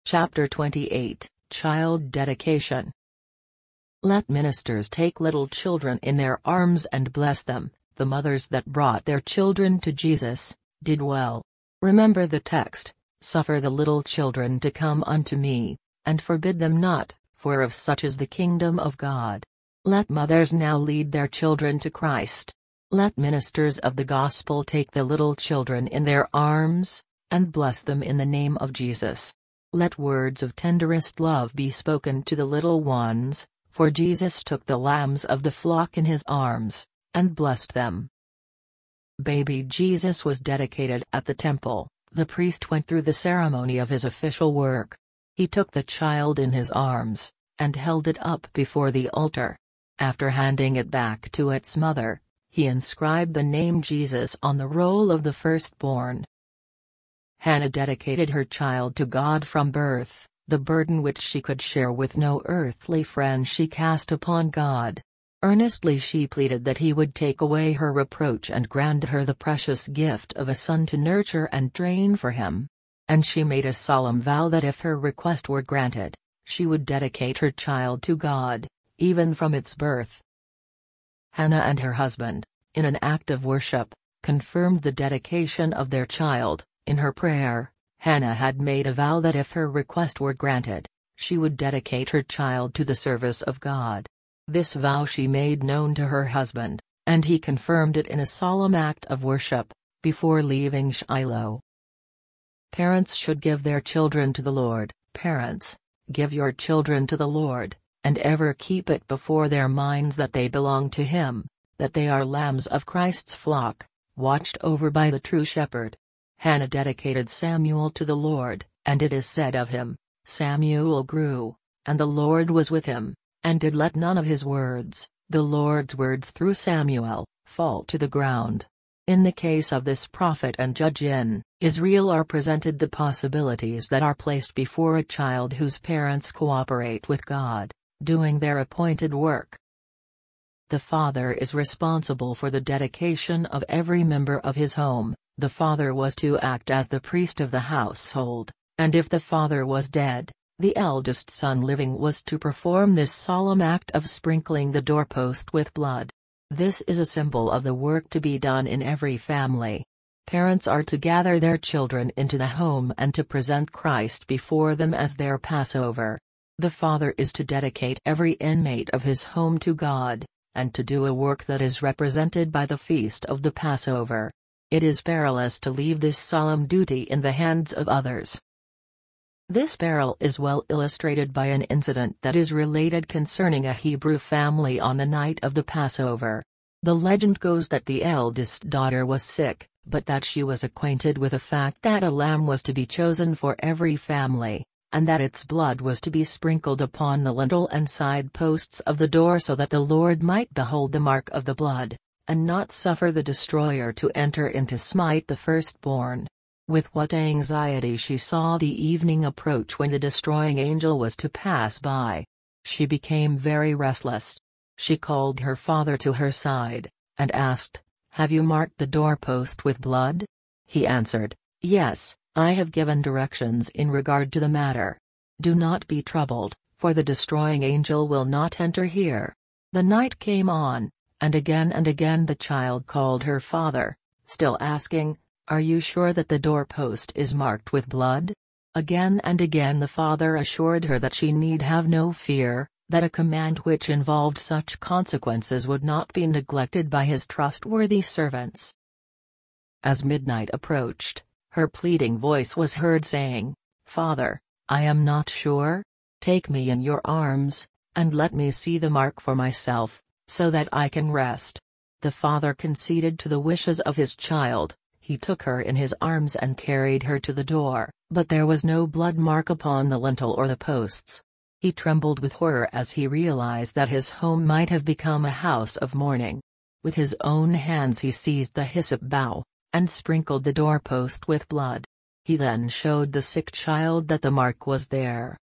Chapter 28, Child Dedication. Let ministers take little children in their arms and bless them. The mothers that brought their children to Jesus did well. Remember the text, "Suffer the little children to come unto me, and forbid them not, for of such is the kingdom of God." Let mothers now lead their children to Christ. Let ministers of the gospel take the little children in their arms, and bless them in the name of Jesus. Let words of tenderest love be spoken to the little ones, for Jesus took the lambs of the flock in his arms, and blessed them. Baby Jesus was dedicated at the temple. The priest went through the ceremony of his official work. He took the child in his arms, and held it up before the altar. After handing it back to its mother, he inscribed the name Jesus on the roll of the firstborn. Hannah dedicated her child to God from birth. The burden which she could share with no earthly friend she cast upon God. Earnestly she pleaded that he would take away her reproach and grant her the precious gift of a son to nurture and train for him. And she made a solemn vow that if her request were granted, she would dedicate her child to God, even from its birth. Hannah and her husband, in an act of worship, confirmed the dedication of their child. In her prayer, Hannah had made a vow that if her request were granted, she would dedicate her child to the service of God. This vow she made known to her husband, and he confirmed it in a solemn act of worship, before leaving Shiloh. Parents should give their children to the Lord. Parents, give your children to the Lord, and ever keep it before their minds that they belong to Him, that they are lambs of Christ's flock, watched over by the true shepherd. Hannah dedicated Samuel to the Lord, and it is said of him, "Samuel grew, and the Lord was with him, and did let none of his words, the Lord's words through Samuel, fall to the ground." In the case of this prophet and judge in Israel are presented the possibilities that are placed before a child whose parents cooperate with God, doing their appointed work. The father is responsible for the dedication of every member of his home. The father was to act as the priest of the household, and if the father was dead, the eldest son living was to perform this solemn act of sprinkling the doorpost with blood. This is a symbol of the work to be done in every family. Parents are to gather their children into the home and to present Christ before them as their Passover. The father is to dedicate every inmate of his home to God, and to do a work that is represented by the feast of the Passover. It is perilous to leave this solemn duty in the hands of others. This peril is well illustrated by an incident that is related concerning a Hebrew family on the night of the Passover. The legend goes that the eldest daughter was sick, but that she was acquainted with the fact that a lamb was to be chosen for every family, and that its blood was to be sprinkled upon the lintel and side posts of the door so that the Lord might behold the mark of the blood, and not suffer the destroyer to enter in to smite the firstborn. With what anxiety she saw the evening approach when the destroying angel was to pass by. She became very restless. She called her father to her side, and asked, "Have you marked the doorpost with blood?" He answered, "Yes, I have given directions in regard to the matter. Do not be troubled, for the destroying angel will not enter here." The night came on, and again the child called her father, still asking, "Are you sure that the doorpost is marked with blood?" Again and again the father assured her that she need have no fear, that a command which involved such consequences would not be neglected by his trustworthy servants. As midnight approached, her pleading voice was heard saying, "Father, I am not sure. Take me in your arms, and let me see the mark for myself, so that I can rest." The father conceded to the wishes of his child. He took her in his arms and carried her to the door, but there was no blood mark upon the lintel or the posts. He trembled with horror as he realized that his home might have become a house of mourning. With his own hands he seized the hyssop bough, and sprinkled the doorpost with blood. He then showed the sick child that the mark was there,